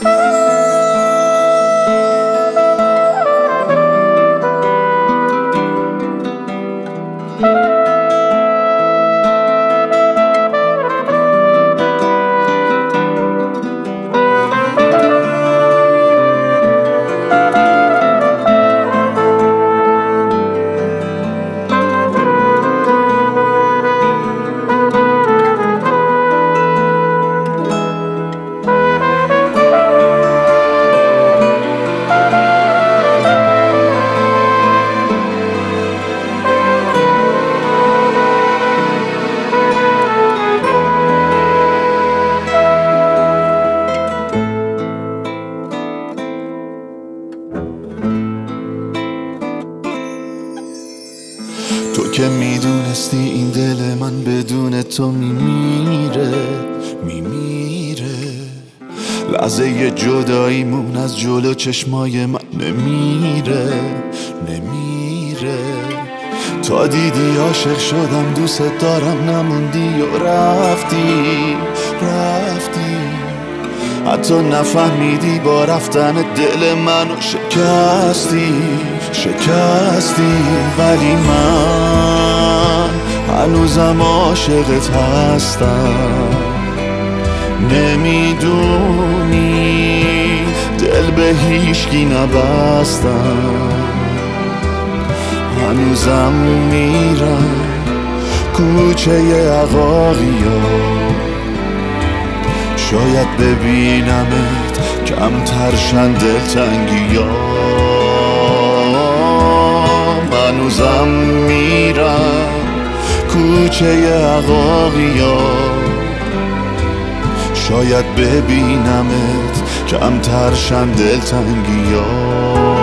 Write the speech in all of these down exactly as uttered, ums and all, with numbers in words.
تو که میدونستی این دل من بدون تو میمیره میمیره لحظه جداییمون از جلو چشمای من نمیره نمیره تا دیدی عاشق شدم دوست دارم نموندی و رفتی رفتی حتی نفهمیدی با رفتن دل منو شکستی شکستی ولی من هنوزم عاشقت هستم نمیدونی دل به هیچکی نبستم هنوزم میرم کوچه عقاقیا شاید ببینمت کمتر شن دلتنگیام هنوزم میرم کوچه عقاقیا شاید ببینمت کمتر شن دلتنگیام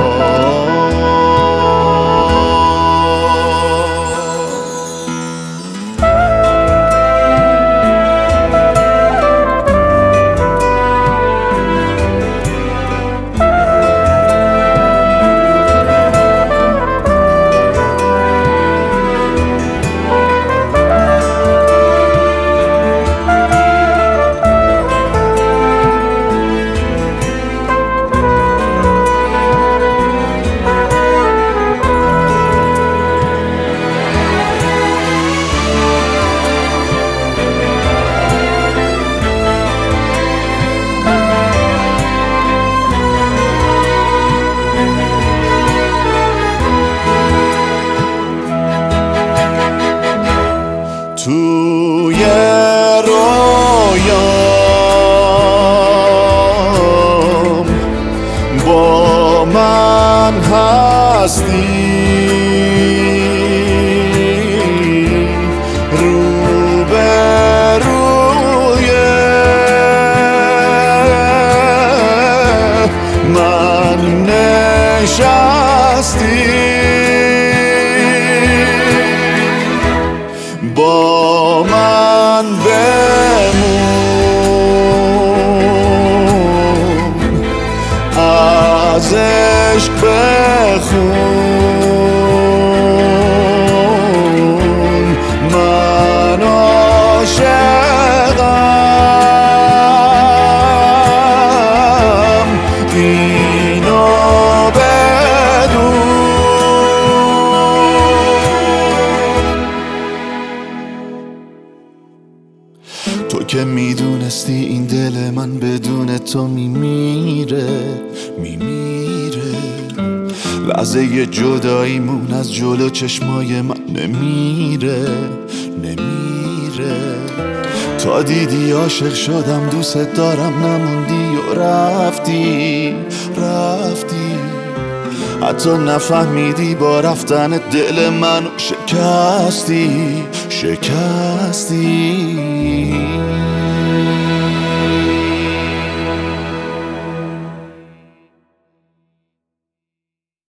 توی رویام با من هستی رو به روی من نشستی با من بمون از عشق بخون من عاشقم اینو بدون تو که میدونستی این دل من بدون تو میمیره میمیره لحظه جداییمون از جلو چشمای من نمیره نمیره تا دیدی عاشق شدم دوست دارم نموندی و رفتی رفتی حتی نفهمیدی با رفتن دل منو شکستی شکستی